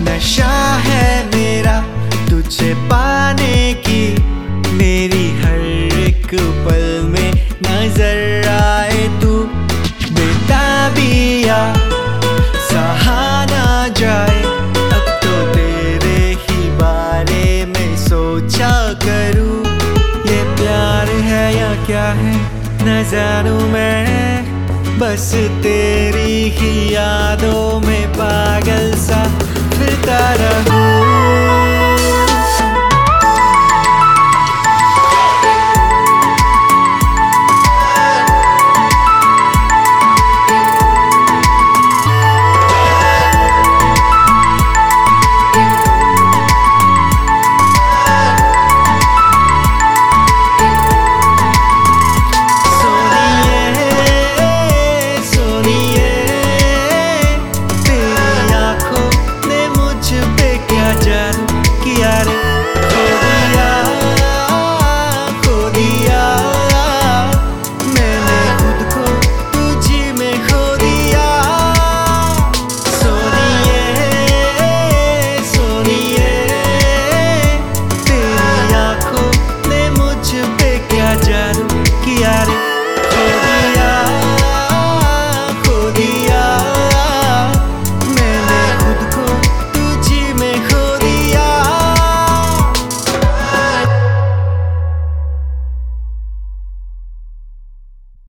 नशा है मेरा तुझे पाने की, मेरी हर एक पल में नजर आए तू। बेताबिया सहा ना जाए, अब तो तेरे ही बारे में सोचा करूं। ये प्यार है या क्या है न जानूं मैं, बस तेरी ही यादों में